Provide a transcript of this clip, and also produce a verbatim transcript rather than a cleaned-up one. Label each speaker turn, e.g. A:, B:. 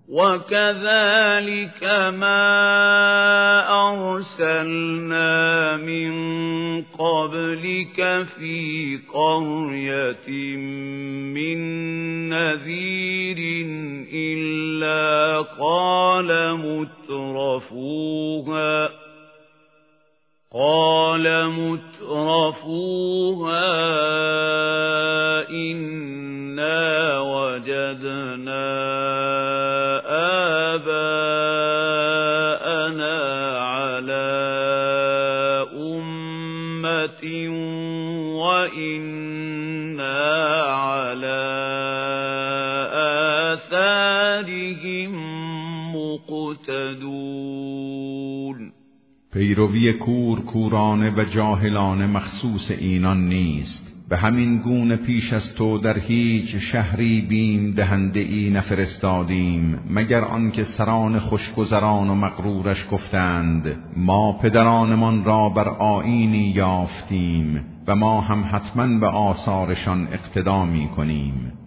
A: وَكَذَلِكَ مَا أَرْسَلْنَا مِن قَبْلِكَ فِي قَرْيَةٍ مِّن نَّذِيرٍ إِلَّا قَالَ مُتْرَفُوهَا قَالَ مُتْرَفُوهَا إِنَّا وَجَدْنَا آبَاءَنَا عَلَى أُمَّةٍ وَإِنَّا عَلَى آثَارِهِم مُقْتَدُونَ.
B: پیروی کور کورانه و جاهلانه مخصوص اینان نیست. به همین گونه پیش از تو در هیچ شهری بیم دهنده ای نفرستادیم مگر آنکه سران خوشگذران و مغرورش گفتند ما پدرانمان را بر آیینی یافتیم و ما هم حتما به آثارشان اقتدا می کنیم.